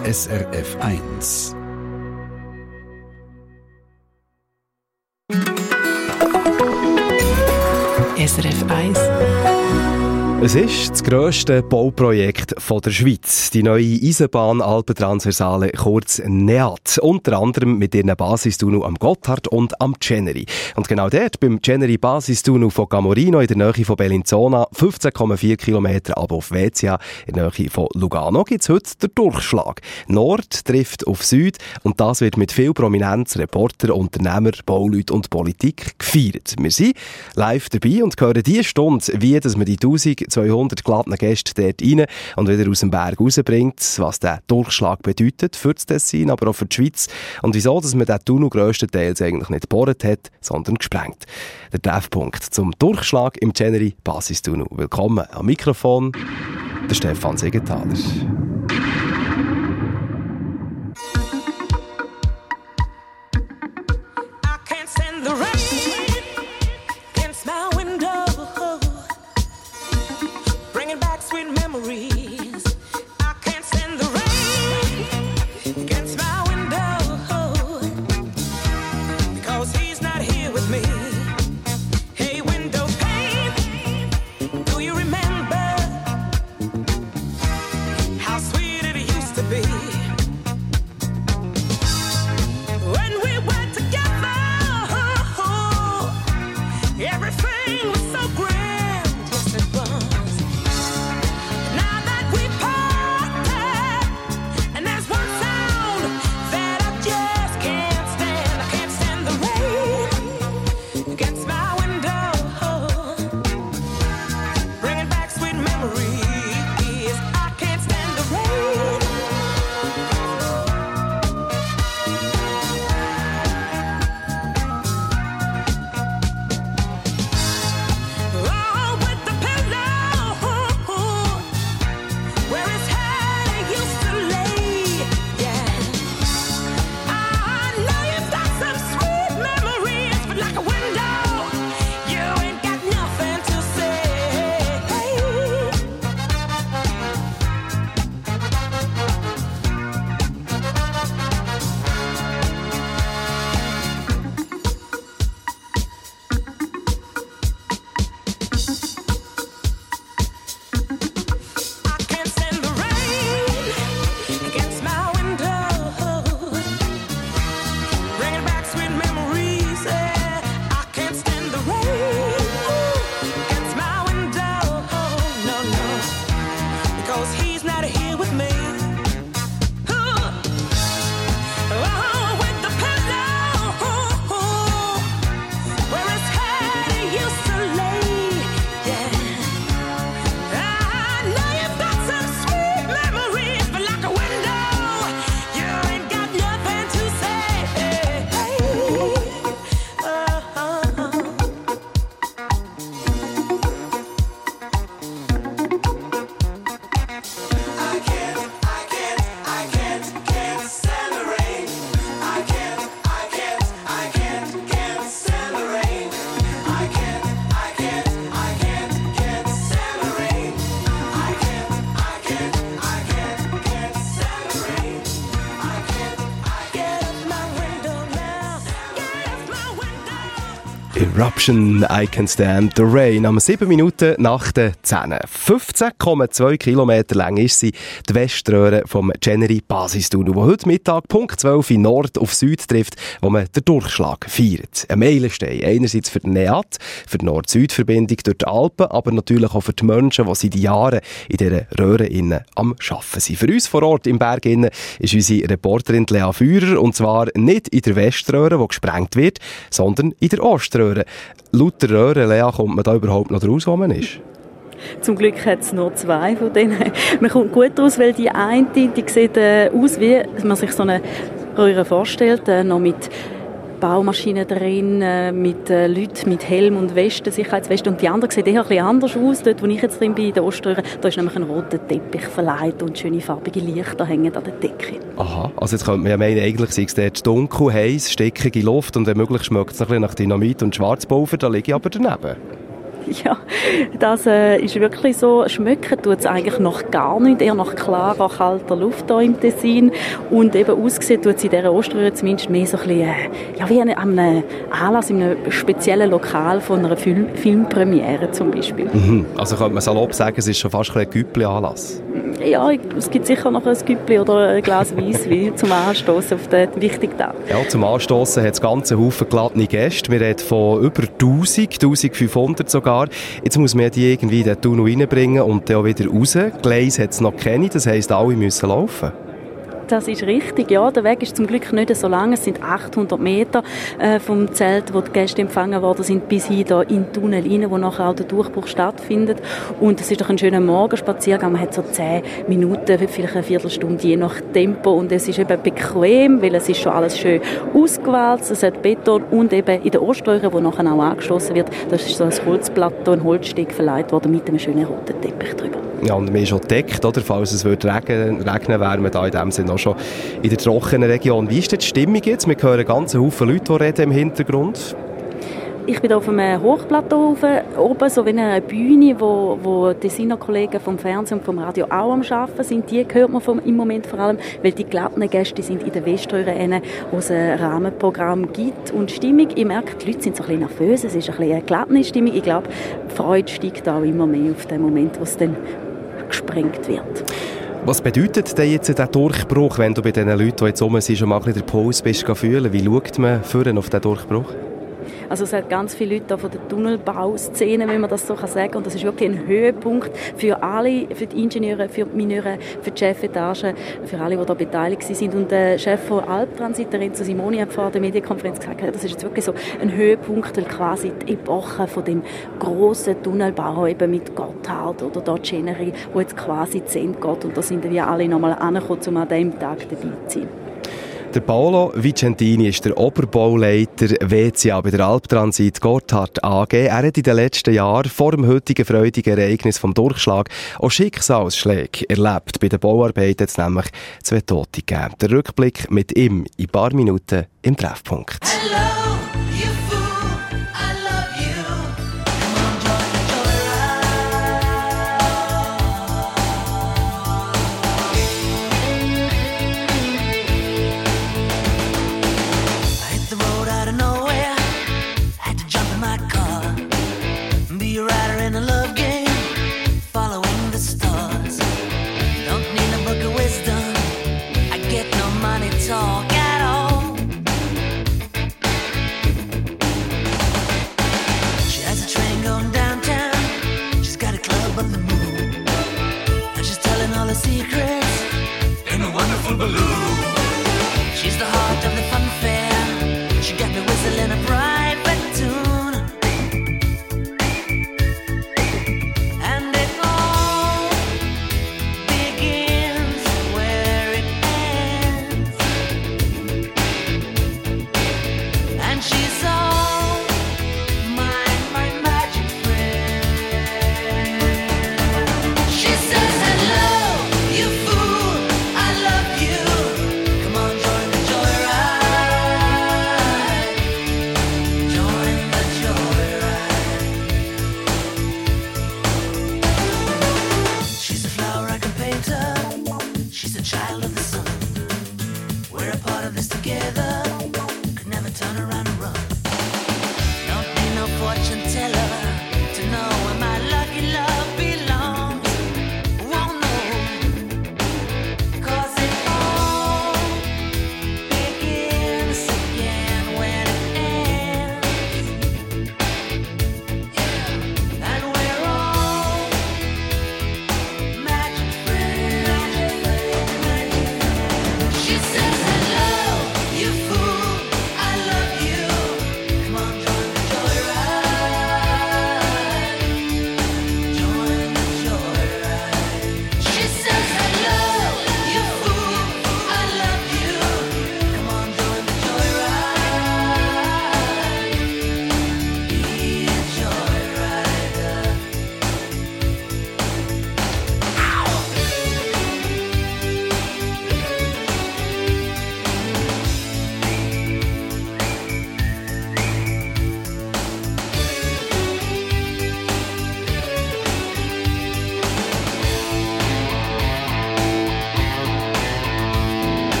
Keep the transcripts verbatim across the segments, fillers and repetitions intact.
S R F eins. S R F eins. Es ist das grösste Bauprojekt der Schweiz. Die neue Eisenbahn Alpentransversale, kurz NEAT. Unter anderem mit ihren Basistunnel am Gotthard und am Ceneri. Und genau dort, beim Ceneri Basistunnel von Camorino in der Nähe von Bellinzona, fünfzehn Komma vier Kilometer ab auf Vezia in der Nähe von Lugano, gibt es heute den Durchschlag. Nord trifft auf Süd und das wird mit viel Prominenz, Reporter, Unternehmer, Bauleute und Politik gefeiert. Wir sind live dabei und hören diese Stunde, wie dass man die zwölfhundert geladenen Gäste dort rein und wieder aus dem Berg rausbringt, was der Durchschlag bedeutet für das Tessin, aber auch für die Schweiz und wieso, dass man den Tunnel grösstenteils eigentlich nicht gebohrt hat, sondern gesprengt. Der Treffpunkt zum Durchschlag im Ceneri Basistunnel. Willkommen am Mikrofon, der Stefan Siegenthaler. Eruption, I Can Stand the Rain. Am sieben Minuten nach den zehn. fünfzehn Komma zwei Kilometer lang ist sie, die Weströhre vom Ceneri Basistunnel, wo heute Mittag Punkt zwölf in Nord auf Süd trifft, wo man den Durchschlag feiert. Ein Meilenstein. Einerseits für den NEAT, für die Nord-Süd-Verbindung durch die Alpen, aber natürlich auch für die Menschen, die seit Jahren in dieser Röhre innen am Arbeiten sind. Für uns vor Ort im Berg innen ist unsere Reporterin Lea Führer, und zwar nicht in der Weströhre, die gesprengt wird, sondern in der Oströhre. Laut der Röhre, Lea, kommt man da überhaupt noch raus, wo man ist? Zum Glück hat es nur zwei von denen. Man kommt gut raus, weil die eine, die sieht äh, aus, wie man sich so eine Röhre vorstellt, äh, noch mit Baumaschinen drin, äh, mit äh, Leuten mit Helm und Westen, Sicherheitswesten. Und die andere sieht eher ein bisschen anders aus. Dort, wo ich jetzt drin bin, in der Oströhre, da ist nämlich ein roter Teppich verleiht und schöne farbige Lichter hängen an der Decke. Aha, also jetzt könnte man ja meinen, eigentlich sei es dort dunkel, heiß, steckige Luft und wenn möglich schmeckt es ein bisschen nach Dynamit und Schwarzpulver, da liege ich aber daneben. Ja, das äh, ist wirklich so. Schmecken tut es eigentlich noch gar nicht, eher nach klarer, kalter Luft hier im Tessin. Und eben ausgesehen tut es in dieser Oströhre zumindest mehr so ein bisschen, äh, ja, wie an einem Anlass in einem speziellen Lokal von einer Film Filmpremiere zum Beispiel. Mhm. Also könnte man salopp sagen, es ist schon fast ein Güppli-Anlass. Ja, es gibt sicher noch ein Güppli oder ein Glas Weisswein zum Anstoßen auf den wichtigen Tag. Ja, zum Anstoßen hat es ganze Haufen geladene Gäste. Wir reden von über tausend, eintausendfünfhundert sogar. Jetzt muss man die irgendwie in den Tunnel reinbringen und dann auch wieder raus. Gleise hat es noch keine, das heisst, alle müssen laufen. Das ist richtig, ja. Der Weg ist zum Glück nicht so lang. Es sind achthundert Meter äh, vom Zelt, wo die Gäste empfangen worden sind, bis hin da in den Tunnel rein, wo nachher auch der Durchbruch stattfindet. Und es ist doch ein schöner Morgenspaziergang. Man hat so zehn Minuten, vielleicht eine Viertelstunde, je nach Tempo. Und es ist eben bequem, weil es ist schon alles schön ausgewählt. Es hat Beton und eben in der Oströhre, wo nachher auch angeschlossen wird, das ist so ein Holzplateau, ein Holzsteg verleiht worden mit einem schönen roten Teppich drüber. Ja, und man ist schon gedeckt, oder? Falls es würde regnen, regnen wäre man da in dem Sinne auch schon in der trockenen Region. Wie ist denn die Stimmung jetzt? Wir hören ganz Haufen Leute, die reden im Hintergrund. Ich bin auf einem Hochplateau oben, so wie eine Bühne, wo, wo Designer-Kollegen vom Fernsehen und vom Radio auch am Arbeiten sind. Die hört man vom, im Moment vor allem, weil die glatten Gäste sind in der Weströhre, wo es ein Rahmenprogramm gibt. Und die Stimmung, ich merke, die Leute sind so ein bisschen nervös, es ist ein bisschen eine glatte Stimmung. Ich glaube, die Freude steigt auch immer mehr auf den Moment, wo es dann gesprengt wird. Was bedeutet denn jetzt der Durchbruch, wenn du bei den Leuten, die jetzt rum sind, schon mal ein bisschen den Puls bist, fühlen? Wie schaut man vorne auf den Durchbruch? Also es hat ganz viele Leute von der Tunnelbauszene, wenn man das so sagen kann. Und das ist wirklich ein Höhepunkt für alle, für die Ingenieure, für die Mineure, für die Chefetage, für alle, die da beteiligt sind. Und der Chef von Alptransit, der Renzo Simoni, hat vor der Medienkonferenz gesagt, das ist jetzt wirklich so ein Höhepunkt, weil quasi die Epoche von dem grossen Tunnelbau eben mit Gotthard oder dort Chenery, wo jetzt quasi zu Ende geht. Und da sind wir alle nochmal angekommen, um an diesem Tag dabei zu sein. Der Paolo Vicentini ist der Oberbauleiter W C A bei der Alptransit Gotthard A G. Er hat in den letzten Jahren vor dem heutigen freudigen Ereignis vom Durchschlag auch Schicksalsschläge erlebt. Bei den Bauarbeiten hat es nämlich zwei Tote gegeben. Der Rückblick mit ihm in ein paar Minuten im Treffpunkt. Hello.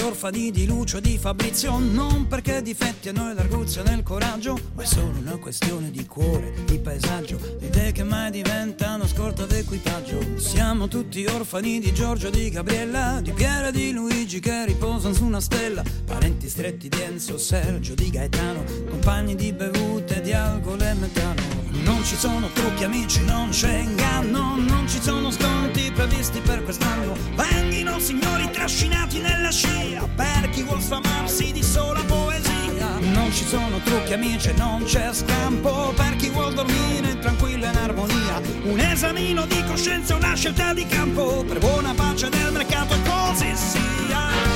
orfani di Lucio e di Fabrizio, non perché difetti a noi l'arguzia nel coraggio, ma è solo una questione di cuore, di paesaggio, di idee che mai diventano scorta d'equipaggio. Siamo tutti orfani di Giorgio e di Gabriella, di Piera e di Luigi che riposano su una stella, parenti stretti di Enzo, Sergio, di Gaetano, compagni di bevute, di alcol e metano. Non ci sono trucchi amici, non c'è inganno, non ci sono sconti previsti per quest'anno. Venghino signori trascinati nella scia, per chi vuol sfamarsi di sola poesia. Non ci sono trucchi amici e non c'è scampo, per chi vuol dormire tranquillo in armonia. Un esamino di coscienza, una scelta di campo, per buona pace del mercato e così sia.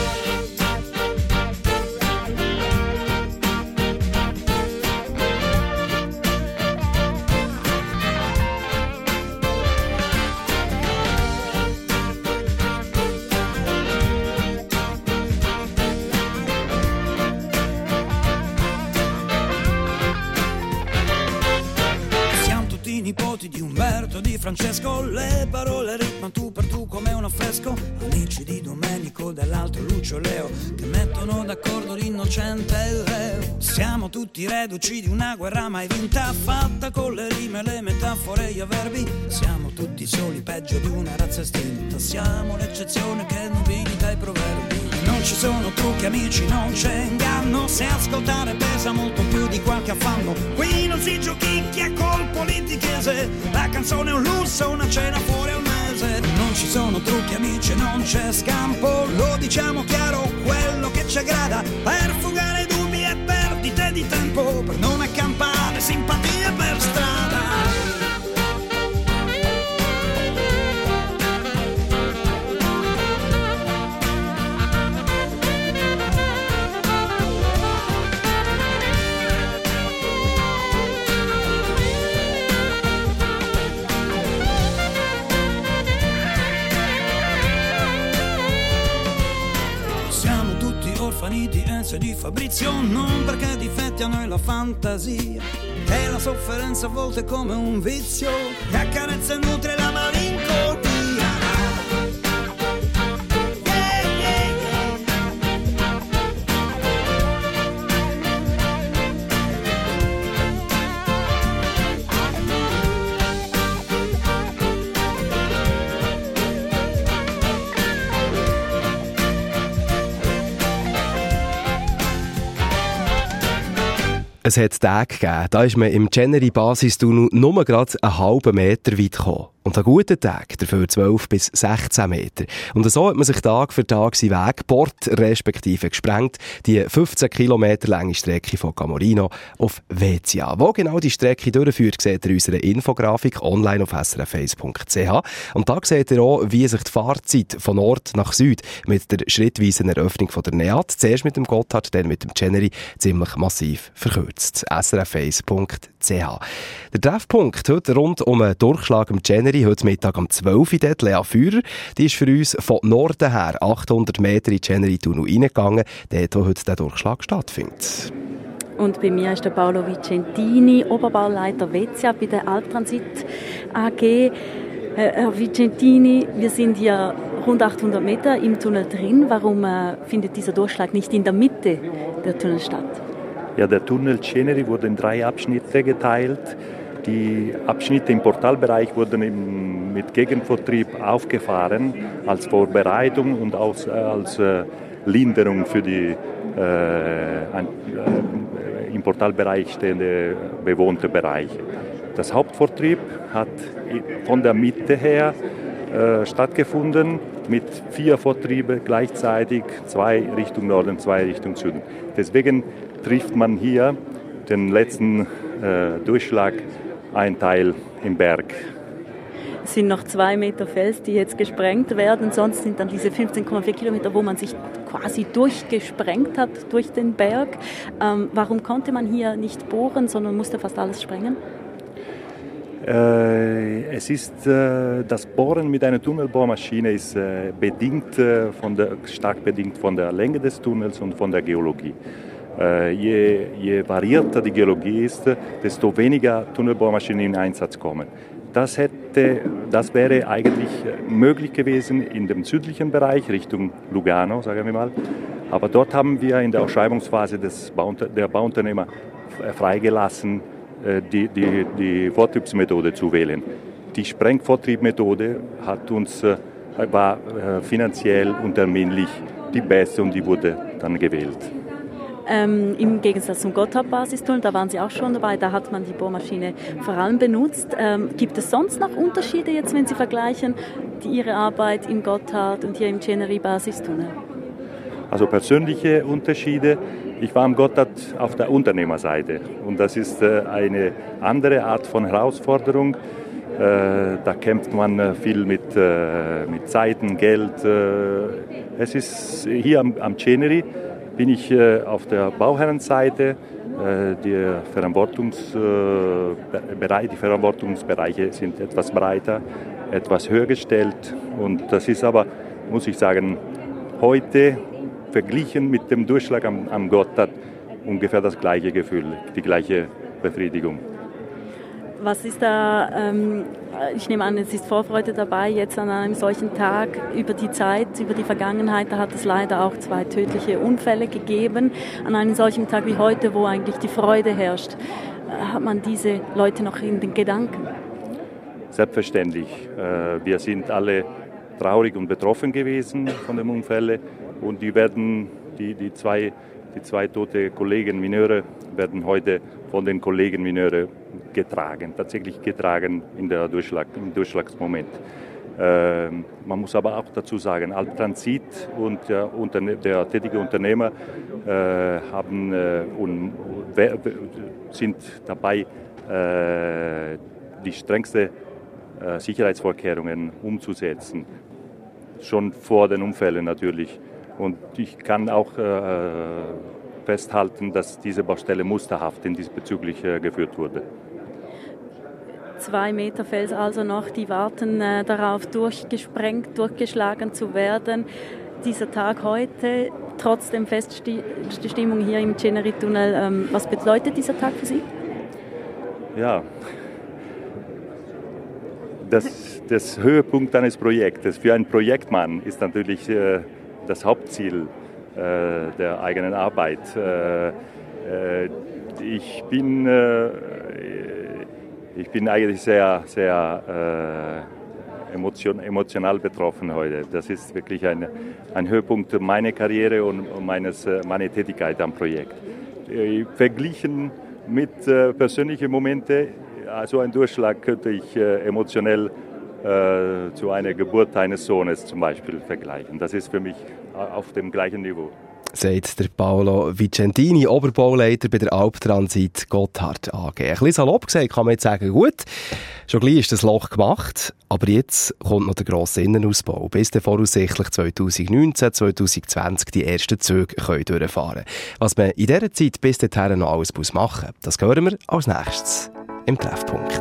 Nipoti di Umberto, di Francesco, le parole ritmano tu per tu come un affresco. Amici di Domenico, dell'altro Lucio Leo, che mettono d'accordo l'innocente e il reo. Siamo tutti reduci di una guerra mai vinta, fatta con le rime, le metafore e gli avverbi. Siamo tutti soli, peggio di una razza estinta. Siamo l'eccezione che nobilita i proverbi. Non ci sono trucchi amici, non c'è inganno, se ascoltare pesa molto più di qualche affanno. Qui non si giochicchia col politichese, la canzone è un lusso, una cena fuori al mese. Non ci sono trucchi amici, non c'è scampo, lo diciamo chiaro, quello che ci aggrada, per fugare dubbi e perdite di tempo, per non accampare simpatie per strada. Orfani di Enzo e di Fabrizio, non perché difetti a noi la fantasia, e la sofferenza a volte è come un vizio che accarezza e nutre la malinconia. Es hat Tage gegeben, da ist man im Chenery-Basistunnel nur gerade einen halben Meter weit gekommen. Und an guten Tagen dafür zwölf bis sechzehn Meter. Und so hat man sich Tag für Tag seinen Weg gebohrt, respektive gesprengt, die fünfzehn Kilometer lange Strecke von Camorino auf Vezia. Wo genau die Strecke durchführt, seht ihr in unserer Infografik online auf s r f eins punkt c h. Und da seht ihr auch, wie sich die Fahrzeit von Nord nach Süd mit der schrittweisen Eröffnung von der Neat, zuerst mit dem Gotthard, dann mit dem Chenery, ziemlich massiv verkürzt. s r f eins punkt c h. Der Treffpunkt heute rund um einen Durchschlag im Chenery, heute Mittag um zwölf Uhr, dort Lea Führer, die ist für uns von Norden her achthundert Meter in den Chenery-Tunnel reingegangen, dort wo heute der Durchschlag stattfindet. Und bei mir ist der Paolo Vicentini, Oberbauleiter Vezia bei der Alptransit A G. Herr Vicentini, wir sind hier rund achthundert Meter im Tunnel drin. Warum äh, findet dieser Durchschlag nicht in der Mitte der Tunnel statt? Ja, der Tunnel Chenery wurde in drei Abschnitte geteilt. Die Abschnitte im Portalbereich wurden im, mit Gegenvortrieb aufgefahren als Vorbereitung und als, als äh, Linderung für die äh, ein, äh, im Portalbereich stehenden bewohnten Bereiche. Das Hauptvortrieb hat von der Mitte her äh, stattgefunden mit vier Vortrieben gleichzeitig, zwei Richtung Norden, zwei Richtung Süden. Deswegen trifft man hier den letzten äh, Durchschlag, ein Teil im Berg. Es sind noch zwei Meter Fels, die jetzt gesprengt werden. Sonst sind dann diese fünfzehn Komma vier Kilometer, wo man sich quasi durchgesprengt hat durch den Berg. Ähm, warum konnte man hier nicht bohren, sondern musste fast alles sprengen? Äh, es ist äh, das Bohren mit einer Tunnelbohrmaschine ist äh, bedingt äh, von der, stark bedingt von der Länge des Tunnels und von der Geologie. Äh, je, je variierter die Geologie ist, desto weniger Tunnelbohrmaschinen in Einsatz kommen. Das, hätte, das wäre eigentlich möglich gewesen in dem südlichen Bereich, Richtung Lugano, sagen wir mal. Aber dort haben wir in der Ausschreibungsphase des Bauunter- der Bauunternehmer freigelassen, die, die, die Vortriebsmethode zu wählen. Die Sprengvortriebmethode hat uns, war finanziell und terminlich die beste und die wurde dann gewählt. Ähm, Im Gegensatz zum Gotthard-Basistunnel, da waren Sie auch schon dabei, da hat man die Bohrmaschine vor allem benutzt. Ähm, gibt es sonst noch Unterschiede jetzt, wenn Sie vergleichen, die, Ihre Arbeit im Gotthard und hier im Chenery-Basistunnel? Also persönliche Unterschiede. Ich war am Gotthard auf der Unternehmerseite und das ist äh, eine andere Art von Herausforderung. Äh, da kämpft man viel mit, äh, mit Zeiten, Geld. Äh, es ist hier am, am Chenery bin ich äh, auf der Bauherrenseite. Äh, die, Verantwortungs, äh, Bereich, die Verantwortungsbereiche sind etwas breiter, etwas höher gestellt. Und das ist aber, muss ich sagen, heute verglichen mit dem Durchschlag am, am Gotthard ungefähr das gleiche Gefühl, die gleiche Befriedigung. Was ist da, ähm, ich nehme an, es ist Vorfreude dabei, jetzt an einem solchen Tag über die Zeit, über die Vergangenheit, da hat es leider auch zwei tödliche Unfälle gegeben. An einem solchen Tag wie heute, wo eigentlich die Freude herrscht, hat man diese Leute noch in den Gedanken? Selbstverständlich. Wir sind alle traurig und betroffen gewesen von dem Unfall und die werden, die, die zwei Die zwei tote Kollegen Mineure werden heute von den Kollegen Mineure getragen, tatsächlich getragen in der Durchschlag, im Durchschlagsmoment. Äh, man muss aber auch dazu sagen, Albtransit und der, Unterne- der tätige Unternehmer äh, haben, äh, und, sind dabei, äh, die strengsten äh, Sicherheitsvorkehrungen umzusetzen, schon vor den Unfällen natürlich. Und ich kann auch äh, festhalten, dass diese Baustelle musterhaft in diesbezüglich äh, geführt wurde. Zwei Meter Fels also noch, die warten äh, darauf, durchgesprengt, durchgeschlagen zu werden. Dieser Tag heute, trotz der Feststimmung hier im Chenery-Tunnel, ähm, was bedeutet dieser Tag für Sie? Ja, das, das Höhepunkt eines Projektes für einen Projektmann ist natürlich äh, das Hauptziel äh, der eigenen Arbeit. Äh, äh, ich, bin, äh, ich bin eigentlich sehr, sehr äh, emotion, emotional betroffen heute. Das ist wirklich ein, ein Höhepunkt meiner Karriere und meines, meiner Tätigkeit am Projekt. Äh, verglichen mit äh, persönlichen Momenten, also ein Durchschlag könnte ich äh, emotionell Äh, zu einer Geburt eines Sohnes zum Beispiel vergleichen. Das ist für mich auf dem gleichen Niveau. Sagt der Paolo Vicentini, Oberbauleiter bei der Albtransit Gotthard A G. Ein bisschen salopp gesagt kann man jetzt sagen, gut, schon gleich ist das Loch gemacht, aber jetzt kommt noch der grosse Innenausbau, bis dann voraussichtlich zwanzig neunzehn, zwanzig zwanzig die ersten Züge können durchfahren können. Was man in dieser Zeit bis dahin noch alles machen muss, das hören wir als nächstes im Treffpunkt.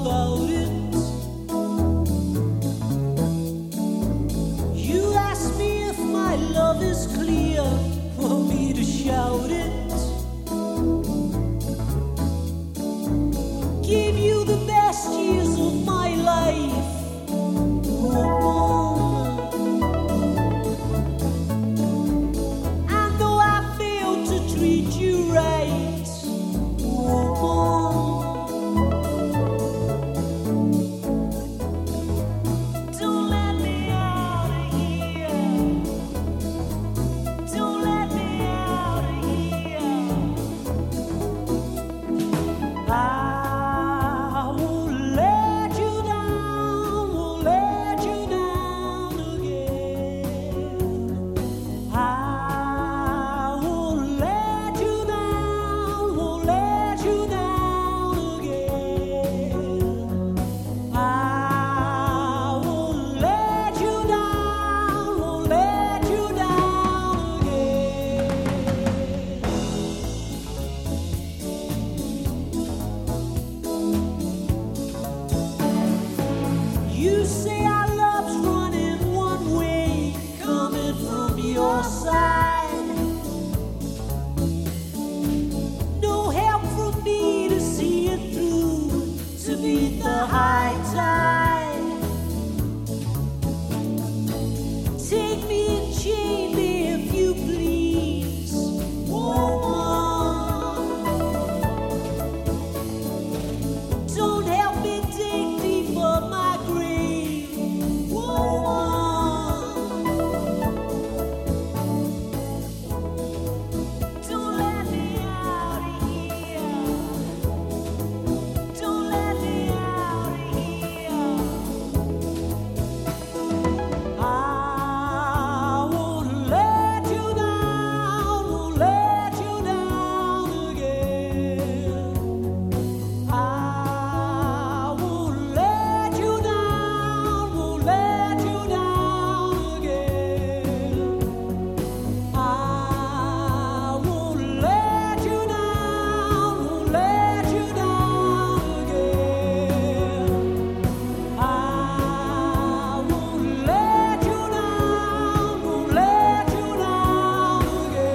about it. You ask me if my love is clear, for me to shout it. Give you the best years of my life, woman. And though I failed to treat you right, woman, don't let me out of here. Don't let me out of here. I You say our love's running one way, coming from your side. No help from me to see it through, to beat the high tide. Take me and chain me if you please, woman. Don't help me dig deeper my grave, woman. Don't let me out of here. Don't let me out of here. I won't let you down, won't let you down again. I won't let you down, won't let you down again. I won't let you down, won't let you down again. I won't let you down, won't let you down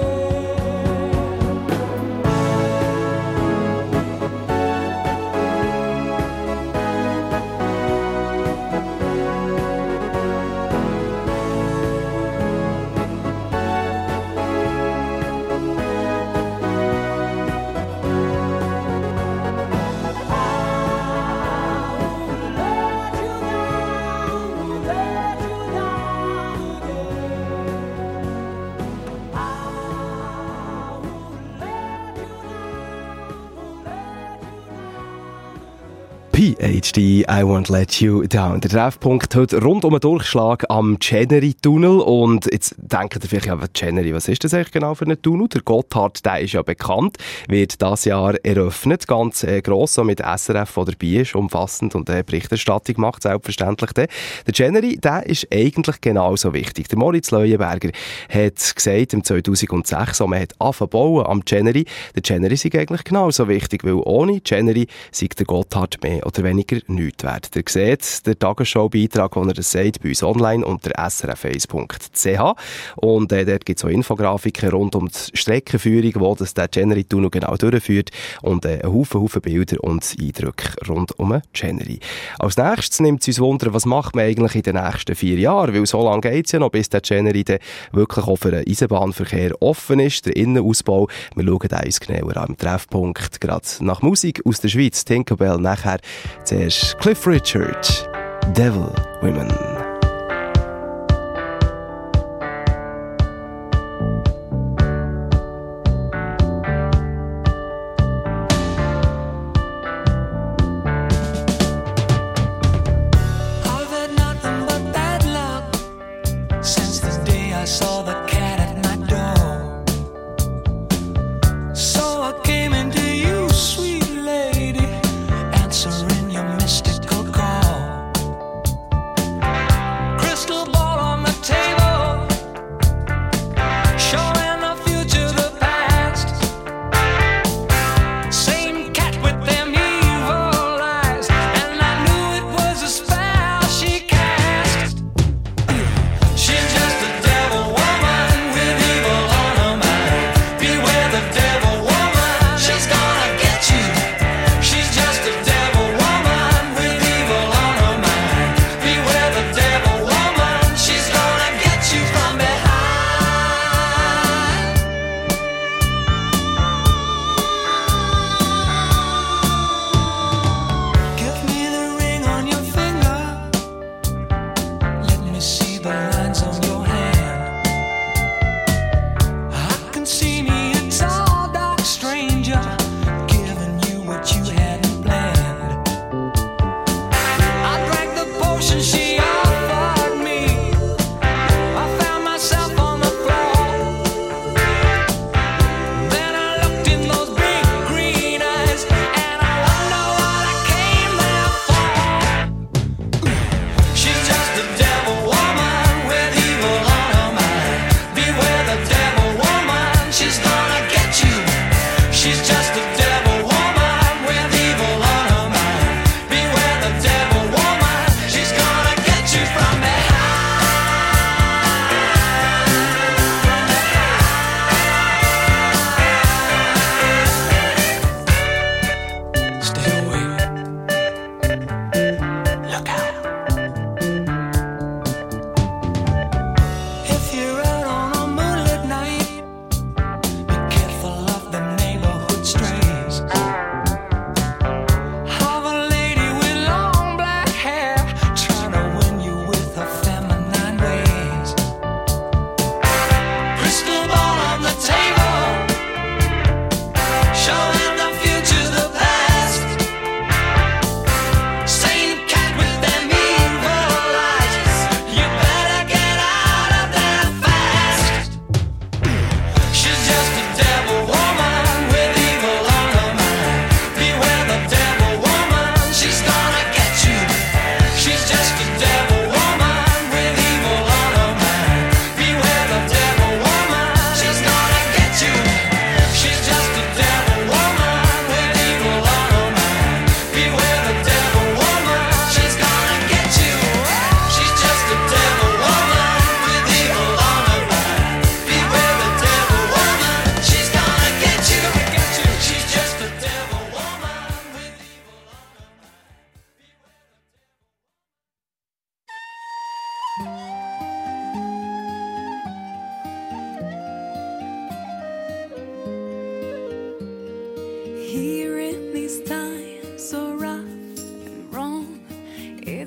P H D, I Won't Let You Down. Der Treffpunkt heute rund um den Durchschlag am Chenery-Tunnel. Und jetzt denkt ihr vielleicht, ja, Chenery, was ist das eigentlich genau für ein Tunnel? Der Gotthard, der ist ja bekannt, wird dieses Jahr eröffnet, ganz äh, gross, so mit S R F, der dabei ist, umfassend und äh, Berichterstattung macht, selbstverständlich. Der, der Chenery, der ist eigentlich genauso wichtig. Der Moritz Leuenberger hat gesagt, im zweitausendsechs, als man hat angefangen bauen am Chenery, der Chenery sei eigentlich genauso wichtig, weil ohne Chenery sei der Gotthard mehr oder weniger nichts wert. Ihr seht den Tagesschau-Beitrag, wo er das sagt, bei uns online unter s r f eins punkt c h. Und äh, dort gibt es auch Infografiken rund um die Streckenführung, wo das der Chenery-Tunnel genau durchführt und äh, ein Haufen, Haufen Bilder und Eindrücke rund um den Chenery. Als nächstes nimmt es uns Wunder, was macht man eigentlich in den nächsten vier Jahren, weil so lange geht es ja noch, bis der Chenery dann wirklich auch für den Eisenbahnverkehr offen ist, der Innenausbau. Wir schauen uns genauer an im Treffpunkt, gerade nach Musik aus der Schweiz, Tinkerbell, nachher zuerst Cliff Richard, Devil Women. Answering your mystical call.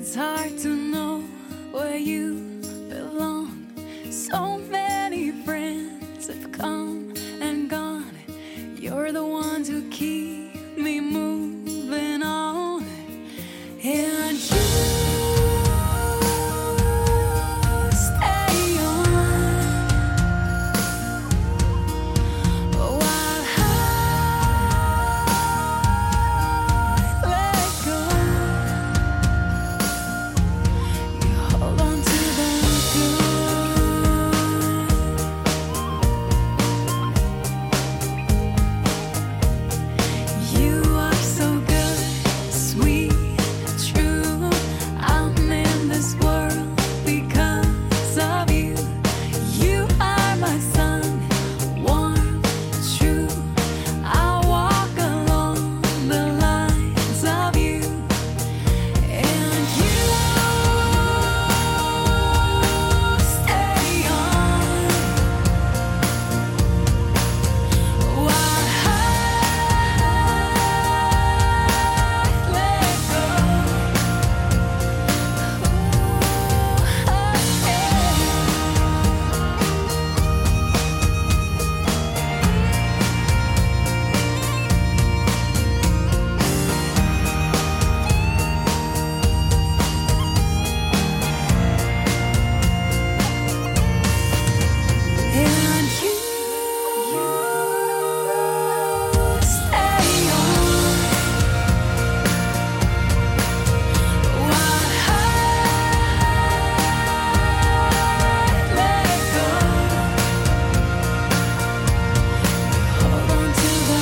It's hard to know where you belong. So many friends have come and gone. You're the ones who keep me moving on. And you stay on while I let go. You hold on to the good. You are so good, sweet, true. I'm in this world because of you. You are my sun, warm, true. I walk along the lines of you. And you stay on while I let go. And you stay on while I let go. Hold on to the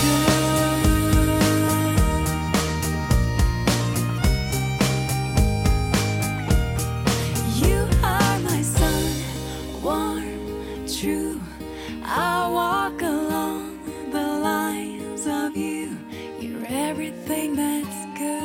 good. You are my sun, warm, true. I walk along the lines of you. You're everything that's good.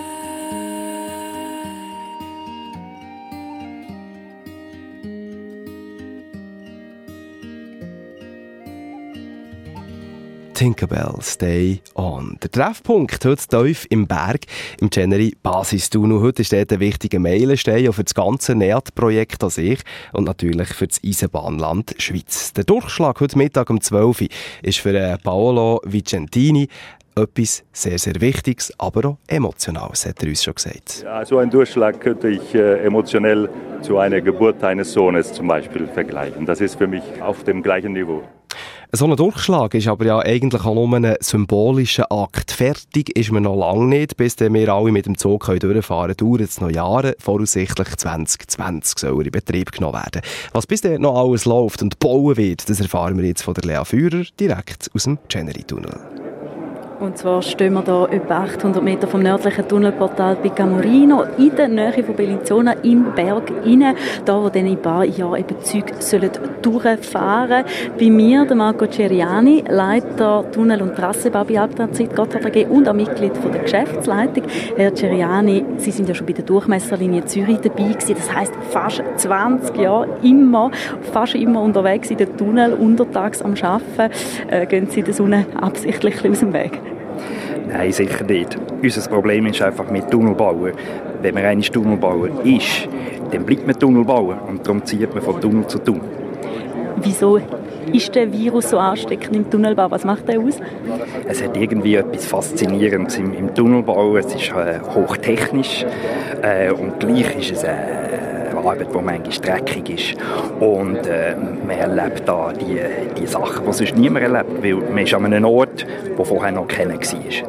Tinkerbell, Stay On. Der Treffpunkt heute tief im Berg im Chenery Basistunnel. Heute ist dort ein wichtiger Meilenstein auch für das ganze NEAT-Projekt an sich und natürlich für das Eisenbahnland Schweiz. Der Durchschlag heute Mittag um zwölf Uhr ist für Paolo Vicentini etwas sehr, sehr Wichtiges, aber auch Emotionales, hat er uns schon gesagt. Ja, so einen Durchschlag könnte ich äh, emotionell zu einer Geburt eines Sohnes zum Beispiel vergleichen. Das ist für mich auf dem gleichen Niveau. So ein Durchschlag ist aber ja eigentlich auch nur ein symbolischer Akt. Fertig ist man noch lange nicht, bis wir alle mit dem Zug durchfahren können. Dauert es noch Jahre, voraussichtlich zwanzig zwanzig soll er in Betrieb genommen werden. Was bis dahin noch alles läuft und bauen wird, das erfahren wir jetzt von der Lea Führer, direkt aus dem Chenery-Tunnel. Und zwar stehen wir hier etwa achthundert Meter vom nördlichen Tunnelportal bei Camorino in der Nähe von Bellinzona im Berg rein, da wo dann in ein paar Jahren eben Züge sollen durchfahren. Bei mir der Marco Ceriani, Leiter Tunnel- und Trassenbau bei Alptransit Gotthard A G und auch Mitglied von der Geschäftsleitung. Herr Ceriani, Sie sind ja schon bei der Durchmesserlinie Zürich dabei gewesen. Das heisst fast zwanzig Jahre immer, fast immer unterwegs in den Tunnel, untertags am Arbeiten. Äh, gehen Sie der Sonne absichtlich aus dem Weg? Nein, sicher nicht. Unser Problem ist einfach mit Tunnelbauern. Wenn man einmal Tunnelbauer ist, dann bleibt man Tunnelbauer und darum zieht man von Tunnel zu Tunnel. Wieso ist der Virus so ansteckend im Tunnelbau? Was macht der aus? Es hat irgendwie etwas Faszinierendes im, im Tunnelbau. Es ist äh, hochtechnisch äh, und gleich ist es äh, eine Arbeit, die manchmal streckig ist. Und äh, man erlebt da die, die Sachen, die sonst niemand erlebt, weil man ist an einem Ort, wo vorher noch keiner war.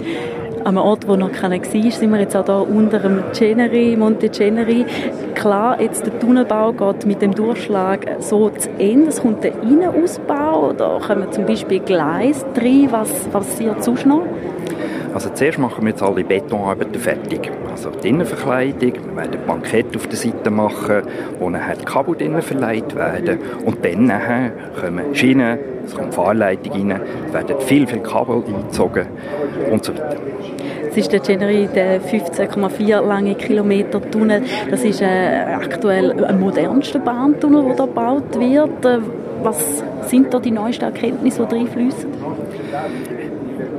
An einem Ort, wo noch keiner war, sind wir jetzt auch hier unter dem Chenery, Monte Chenery. Klar, jetzt der Tunnelbau geht mit dem Durchschlag so zu Ende. Es kommt der Innenausbau oder kommen zum Beispiel Gleise rein. Was passiert sonst noch? Also zuerst machen wir jetzt alle Betonarbeiten fertig. Also die Innenverkleidung, wir werden die Bankette auf der Seite machen, wo nachher die Kabel drinnen verleiht werden. Und dann nachher kommen Schienen, es kommt Fahrleitung rein, es werden viel, viel Kabel eingezogen und so weiter. Es ist der Chenery, der fünfzehn Komma vier lange Kilometer Tunnel. Das ist äh, aktuell ein modernster Bahntunnel, der hier gebaut wird. Was sind da die neuesten Erkenntnisse, die reinfließen?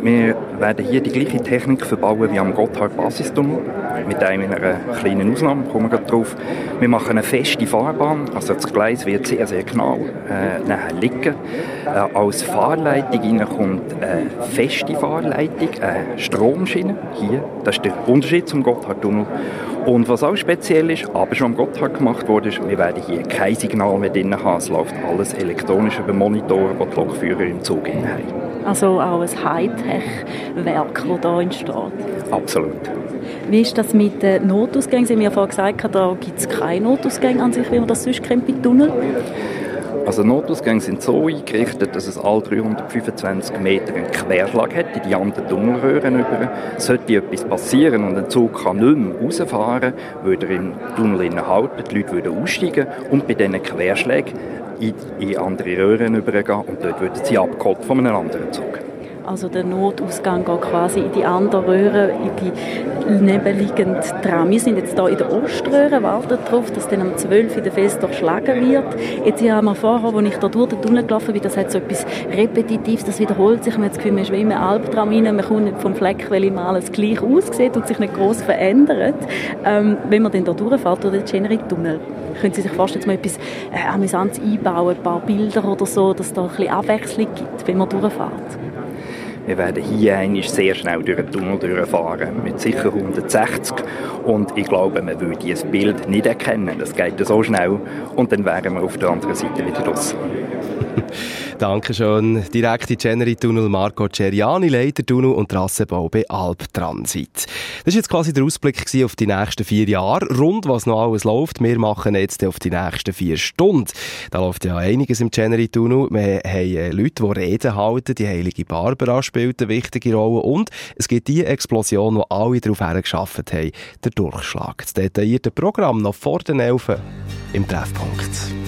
Wir werden hier die gleiche Technik verbauen wie am Gotthard-Basistunnel, mit einer kleinen Ausnahme, kommen wir drauf. Wir machen eine feste Fahrbahn, also das Gleis wird sehr, sehr genau äh, nachher liegen. Äh, als Fahrleitung rein kommt eine feste Fahrleitung, eine Stromschiene, hier, das ist der Unterschied zum Gotthardtunnel. Und was auch speziell ist, aber schon am Gotthard gemacht wurde, ist, wir werden hier kein Signal mehr drin haben, es läuft alles elektronisch über Monitore, die die Lokführer im Zug haben. Also auch ein Hightech-Werk, das hier entsteht. Absolut. Wie ist das mit den Notausgängen? Sie haben ja vorhin gesagt, da gibt es keine Notausgänge an sich, wie man das sonst kennt bei Tunnel. Also Notausgänge sind so eingerichtet, dass es alle dreihundertfünfundzwanzig Meter einen Querschlag hat, in die anderen Tunnelröhren über. Sollte etwas passieren und ein Zug kann nicht mehr rausfahren, würde er im Tunnel halten, die Leute würden aussteigen und bei diesen Querschlägen in, in andere Röhren übergehen und dort würden sie abgeholt von einem anderen Zug. Also der Notausgang geht quasi in die andere Röhre, in die nebenliegende Tram. Wir sind jetzt hier in der Oströhre, warten darauf, dass dann um zwölf Uhr in der Fest durchschlagen wird. Jetzt haben wir vorher, als ich da durch den Tunnel gelaufen bin, das hat so etwas Repetitives, das wiederholt sich. Man hat das Gefühl, man ist wie im Albtraum rein, man kommt nicht vom Fleck, weil immer alles gleich aussieht und sich nicht gross verändert. Ähm, wenn man dann da durchfährt durch den Generic-Tunnel, können Sie sich fast jetzt mal etwas äh, Amüsantes einbauen, ein paar Bilder oder so, dass es da ein bisschen Abwechslung gibt, wenn man durchfährt. Wir werden hier einmal sehr schnell durch den Tunnel durchfahren, mit sicher hundertsechzig. Und ich glaube, man würde dieses Bild nicht erkennen. Das geht so schnell. Und dann wären wir auf der anderen Seite wieder raus. Dankeschön. Direkt in Generic-Tunnel Marco Ceriani, Leiter Tunnel und Trassenbau bei Alptransit. Das war jetzt quasi der Ausblick auf die nächsten vier Jahre. Rund, was noch alles läuft. Wir machen jetzt auf die nächsten vier Stunden. Da läuft ja einiges im Generic-Tunnel. Wir haben Leute, die Reden halten. Die heilige Barbara spielt eine wichtige Rolle. Und es gibt die Explosion, die alle darauf hergeschafft haben. Der Durchschlag. Das detaillierte Programm noch vor den Elfen im Treffpunkt.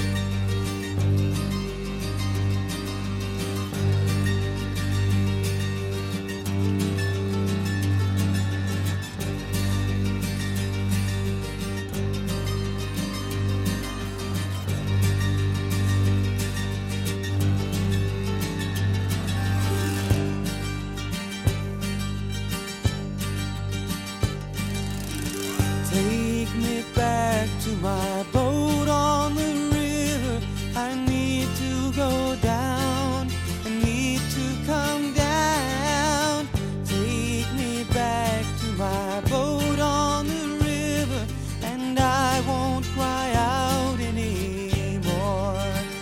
My boat on the river, I need to go down, I need to come down. Take me back to my boat on the river, and I won't cry out anymore.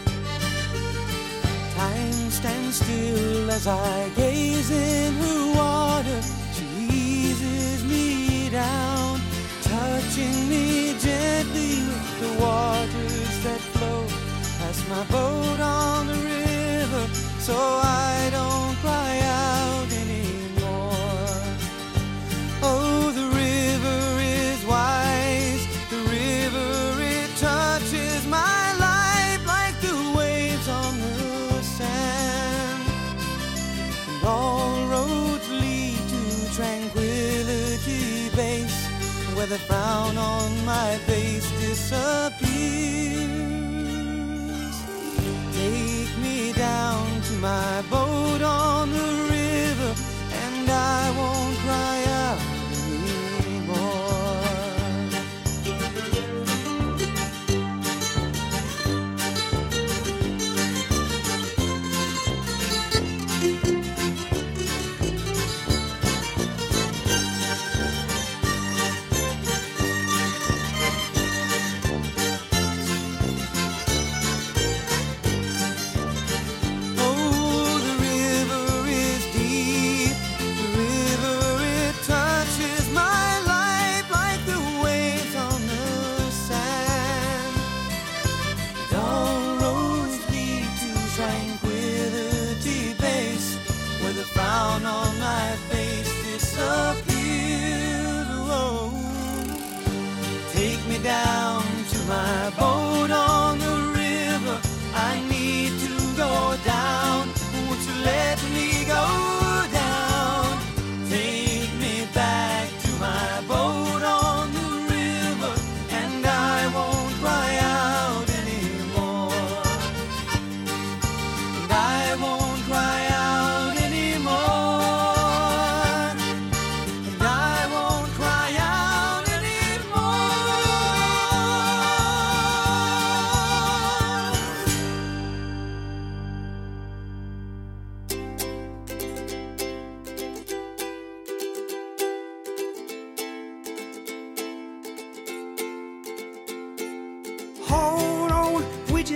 Time stands still as I gaze in her water, she eases me down, touching me gently with the waters that flow past my boat on the river, so I don't cry out anymore. Oh, the river is wise, the river, it touches my life like the waves on the sand, and all roads lead to tranquility base, where the frown on my face disappears. Take me down to my boat on the river, and I won't cry out down to my boat on the river, I need to go down, won't you let me go down, take me back to my boat on the river, and I won't cry out anymore, and I won't cry out anymore.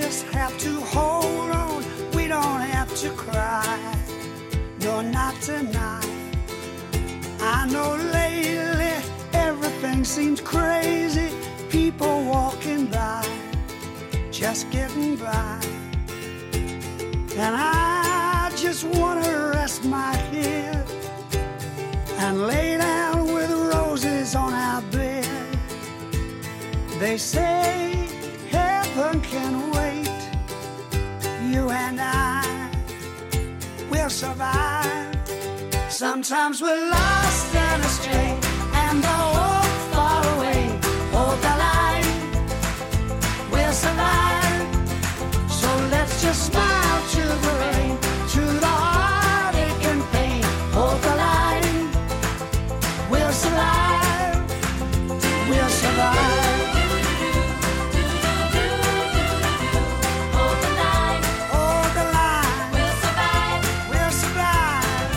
just have to hold on. We don't have to cry. No, not tonight. I know lately everything seems crazy. People walking by, just getting by. And I just want to rest my head and lay down with roses on our bed. They say heaven can wait. You and I will survive. Sometimes we're lost and astray, and the walk far away. Hold the line, we'll survive. So let's just smile to the rain, to the heartache and pain. Hold the line, we'll survive. We'll survive. Hold the line, hold the line. We'll survive. We'll survive.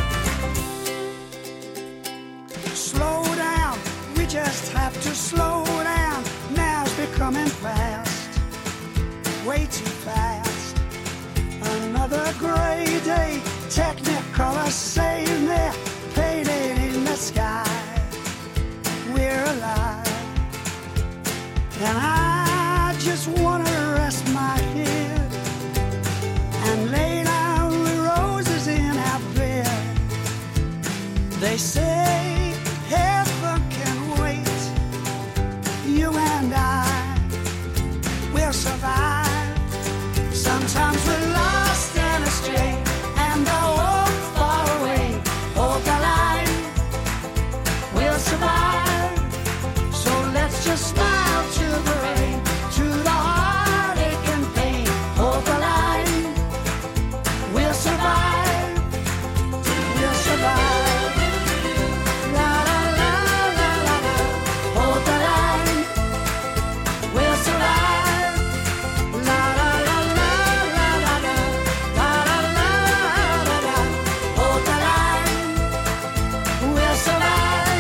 Slow down, we just have to slow down. Now's becoming fast, way too fast. Another gray day, Technicolor save me. Payday in the sky, we're alive. And I just want to rest my head and lay down with roses in our bed. They say heaven can wait. You and I will survive. Sometimes we're lost and astray, and the walk far away. Hold the line, we'll survive. So let's just smile to the rain, to the heartache and pain. Hold the line, we'll survive. We'll survive. La la la la la la. Hold the line, we'll survive. La la la la la la la. La la la la la. Hold the line, we'll survive.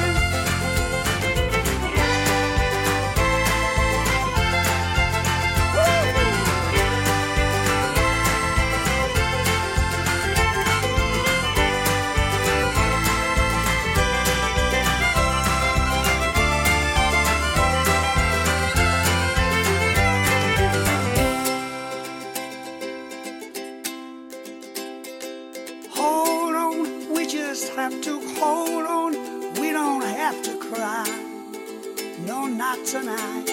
Hold on, we just have to hold on. We don't have to cry. No, not tonight.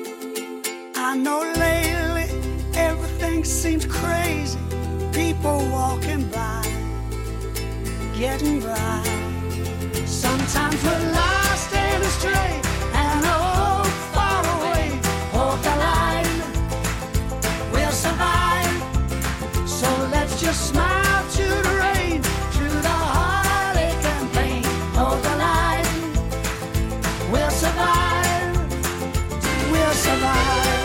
I know lately everything seems crazy. People walking by, getting by. Sometimes we're lost and astray, and oh, far away. Hold the line, we'll survive. So let's just smile to the rain, to the heartache and pain. Hold the line, we'll survive. We'll survive.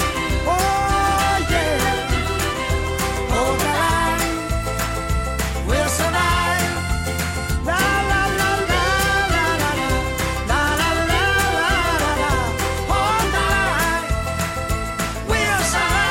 Oh yeah. Hold the line, we'll survive. La la la la la la la. La la la la la la. Hold the line, we'll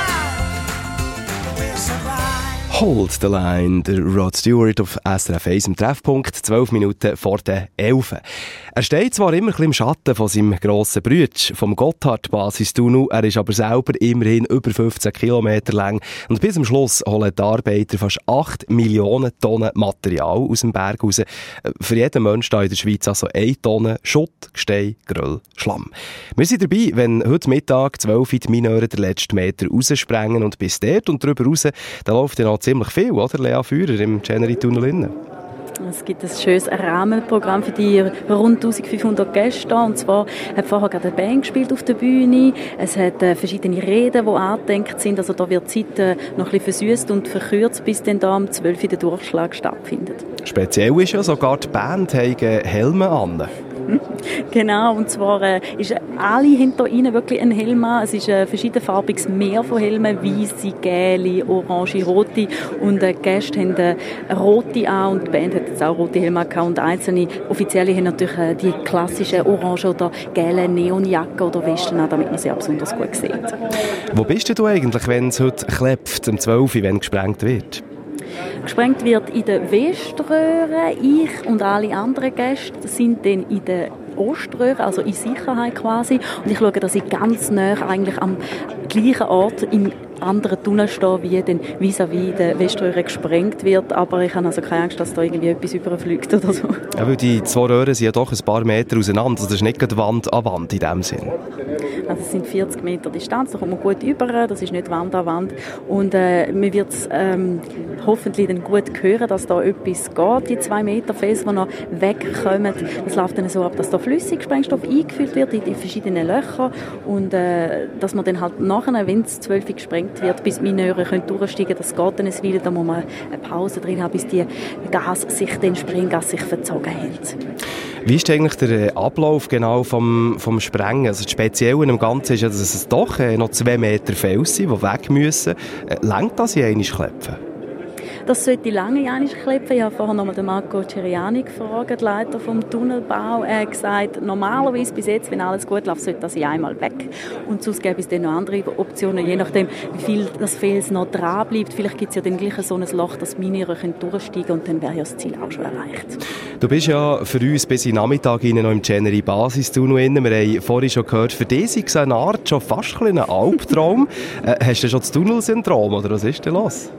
survive. We'll survive. Hold the Line, der Rod Stewart auf S R F eins im Treffpunkt, zwölf Minuten vor der elf. Er steht zwar immer ein bisschen im Schatten von seinem grossen Brütsch, vom Gotthard-Basistunnel, er ist aber selber immerhin über fünfzehn Kilometer lang und bis zum Schluss holen die Arbeiter fast acht Millionen Tonnen Material aus dem Berg raus. Für jeden Menschen hier in der Schweiz also eine Tonne Schutt, Gestein, Geröll, Schlamm. Wir sind dabei, wenn heute Mittag zwölf die Minöre den letzten Meter raussprengen und bis dort und drüber raus, da läuft ja noch ziemlich viel, oder Lea Führer im Chenery-Tunnel innen? Es gibt ein schönes Rahmenprogramm für die rund eintausendfünfhundert Gäste. Und zwar hat vorher gerade eine Band gespielt auf der Bühne. Es hat äh, verschiedene Reden, die angedenkt sind. Also da wird die Zeit äh, noch ein bisschen versüsst und verkürzt, bis dann da um zwölf Uhr der Durchschlag stattfindet. Speziell ist ja, sogar die Band haben Helme an. Genau, und zwar äh, ist alle hinter ihnen wirklich ein Helm an. Es ist ein verschiedenfarbiges Meer von Helmen, weisse, gelbe, orange, rote. Und äh, die Gäste haben äh, rote an und die Band hat jetzt auch rote Helme gehabt. Und einzelne Offizielle haben natürlich äh, die klassischen orange oder gelben Neonjacken oder Westen an, damit man sie auch besonders gut sieht. Wo bist du eigentlich, wenn es heute klebt, um zwölf Uhr, wenn gesprengt wird? Gesprengt wird in der Weströhre. Ich und alle anderen Gäste sind dann in der Oströhre, also in Sicherheit quasi. Und ich schaue, dass ich ganz nah eigentlich am gleichen Ort im anderen Tunnel stehe, wie dann vis-à-vis der Weströhre gesprengt wird. Aber ich habe also keine Angst, dass da irgendwie etwas überfliegt oder so. Ja, weil die zwei Röhren sind ja doch ein paar Meter auseinander. Also das ist nicht gerade Wand an Wand in dem Sinn. Also es sind vierzig Meter Distanz, da kommt man gut über, das ist nicht Wand an Wand. Und äh, man wird es ähm, hoffentlich dann gut hören, dass da etwas geht, die zwei Meter Fels, die noch wegkommen. Das läuft dann so ab, dass da Flüssigsprengstoff eingefüllt wird in die verschiedenen Löcher und äh, dass man dann halt nachher, wenn es zwölf Uhr gesprengt wird, bis Mineure können durchsteigen, das geht dann ein Weile, da muss man eine Pause drin haben, bis die Gas sich, den Sprenggas sich verzogen hat. Wie ist eigentlich der Ablauf genau vom, vom Sprengen? Also das Spezielle im Ganzen ist ja, dass es doch äh, noch zwei Meter Fels sind, die weg müssen. Äh, Längt das in einmal klepfen? Das sollte lange Janisch klepfen. Ich habe vorher noch mal den Marco Ceriani gefragt, Leiter vom Tunnelbau. Er hat gesagt, normalerweise bis jetzt, wenn alles gut läuft, sollte das in einmal weg. Und sonst gäbe es dann noch andere Optionen, je nachdem, wie viel das Fels noch dran bleibt. Vielleicht gibt es ja dann gleich so ein Loch, dass Miniere durchsteigen können und dann wäre ja das Ziel auch schon erreicht. Du bist ja für uns bis in den Nachmittag noch im Chenery Basistunnel drin. Wir haben vorhin schon gehört, für dich ist es eine Art schon fast ein Albtraum. äh, hast du schon das Tunnelsyndrom oder was ist denn los?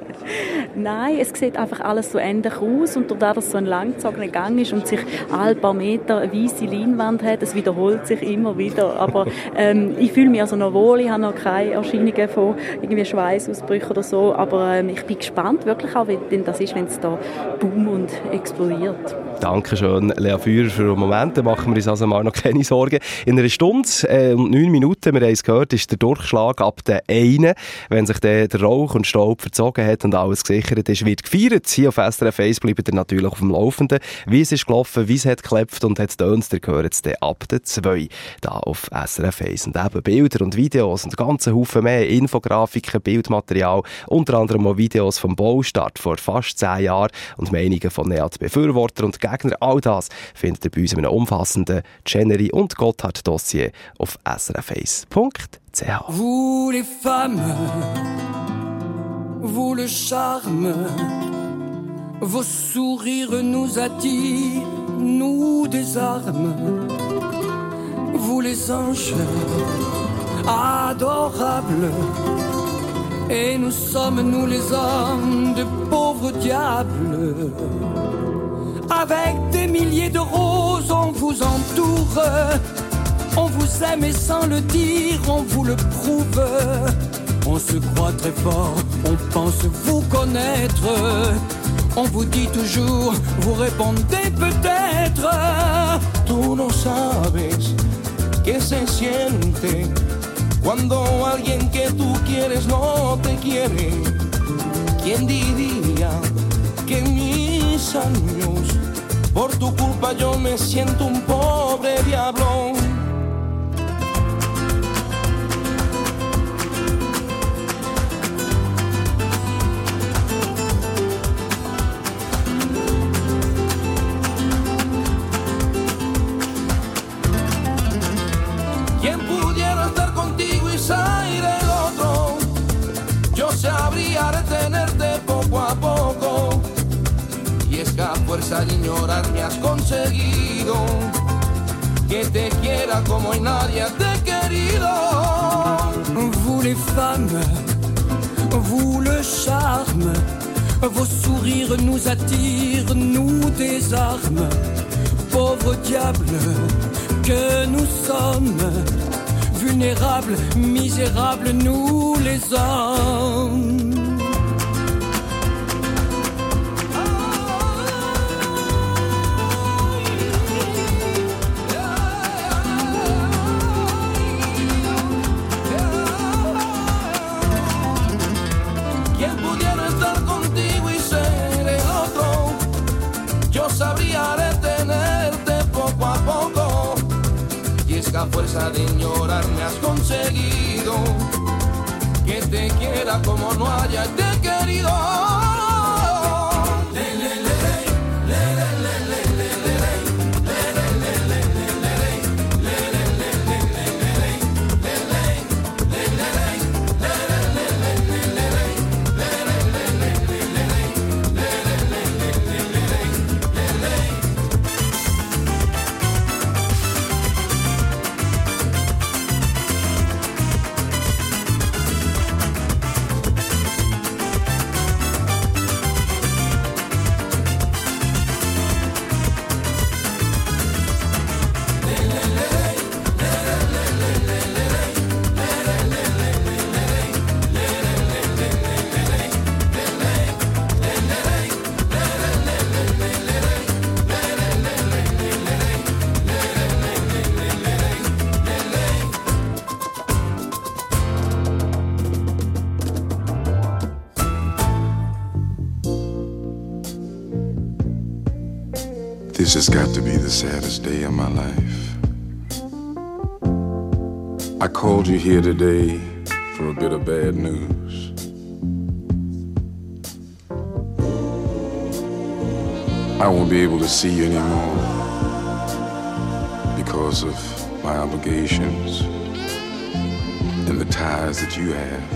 Nein, es sieht einfach alles so ähnlich aus und dadurch, dass es so ein langgezogener Gang ist und sich alle paar Meter eine weisse Leinwand hat, es wiederholt sich immer wieder. Aber ähm, ich fühle mich also noch wohl, ich habe noch keine Erscheinungen von irgendwie Schweißausbrüchen oder so, aber ähm, ich bin gespannt wirklich auch, wie denn das ist, wenn es da boom und explodiert. Dankeschön, Lea Führer, für den Moment. Da machen wir uns also mal noch keine Sorgen. In einer Stunde äh, und neun Minuten, wir haben es gehört, ist der Durchschlag ab der einen. Wenn sich der, der Rauch und Staub verzogen hat und alles gesichert ist, wird gefeiert. Hier auf S R F eins bleibt ihr natürlich auf dem Laufenden. Wie es ist gelaufen, wie es hat geklopft und hat tönt, ihr hört es dann ab der zwei da auf S R F eins. Und eben Bilder und Videos und ganze Haufen mehr Infografiken, Bildmaterial, unter anderem auch Videos vom Baustart vor fast zehn Jahren und Meinungen von Neat-Befürworter und Gegner. All das findet ihr bei uns in einem umfassenden Chenery- und Gotthard-Dossier auf s r f eins punkt c h. Vous les femmes, vous le charme, vos sourires nous attirent, nous des armes. Vous les anges, adorables, et nous sommes nous les hommes de pauvres diables. Avec des milliers de roses, on vous entoure. On vous aime et sans le dire, on vous le prouve. On se croit très fort, on pense vous connaître. On vous dit toujours, vous répondez peut-être. Tú no sabes qué se siente cuando alguien que tú quieres no te quiere. ¿Quién diría que mis años por tu culpa yo me siento un pobre diablo? ¿Quién pudiera estar contigo y salir el otro? Yo sabría retenerte poco a poco. Y es que a fuerza de ignorar me has conseguido que te quiera como nadie te ha querido. Vous les femmes, vous le charme, vos sourires nous attirent, nous des armes. Pauvres diables que nous sommes, vulnérables, misérables, nous les hommes. Sabría retenerte poco a poco. la fuerza de ignorarme has conseguido que te quiera como no haya te querido. This has got to be the saddest day of my life. I called you here today for a bit of bad news. I won't be able to see you anymore because of my obligations and the ties that you have.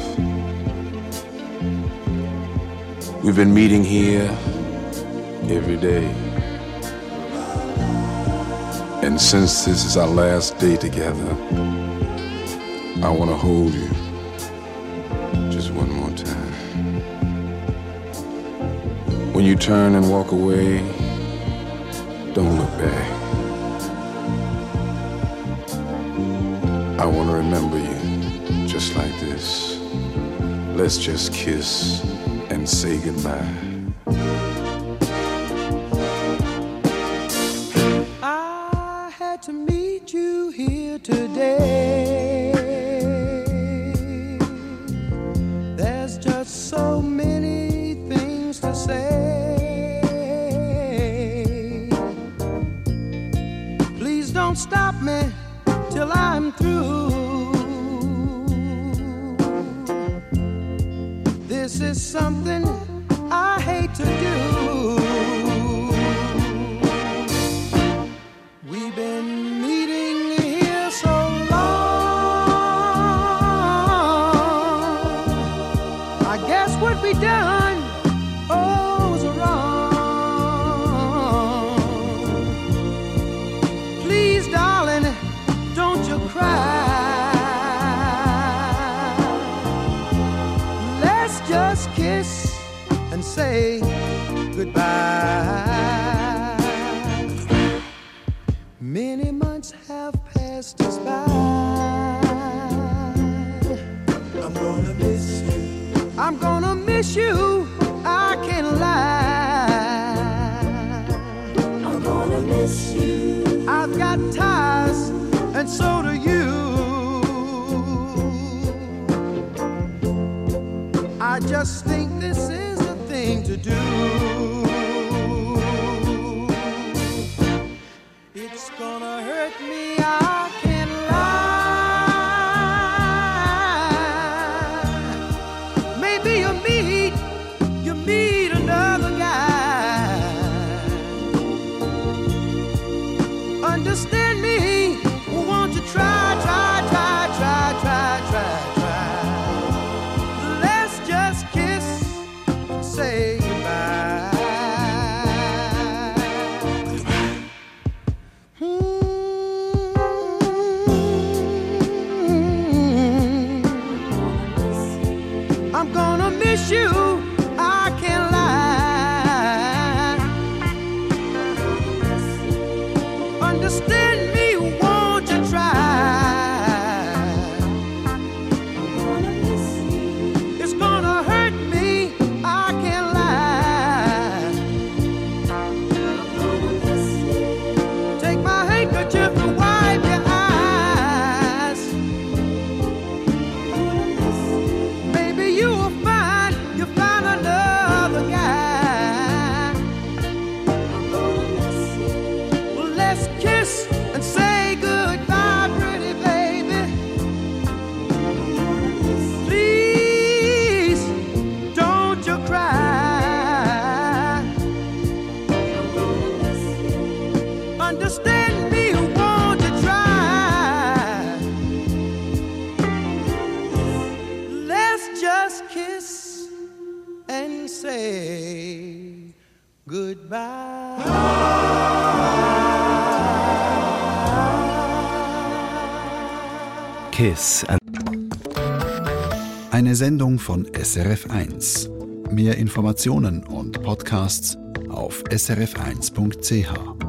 We've been meeting here every day. And since this is our last day together, I want to hold you just one more time. When you turn and walk away, don't look back. I want to remember you just like this. Let's just kiss and say goodbye. To meet you here today. There's just so many things to say. Please don't stop me till I'm through. This is something I hate to do. Done, oh, was wrong. Please, darling, don't you cry. Let's just kiss and say goodbye. Many months have passed us by. I'm gonna miss you. I'm gonna miss you, I can't lie. I'm gonna miss you. I've got ties, and so do you. I just think this is the thing to do. It's gonna hurt me, I can't lie. Meet another guy. Understand me, won't you try, try, try, try, try, try, try. Let's just kiss goodbye. Kiss. Eine Sendung von S R F eins. Mehr Informationen und Podcasts auf s r f eins punkt c h.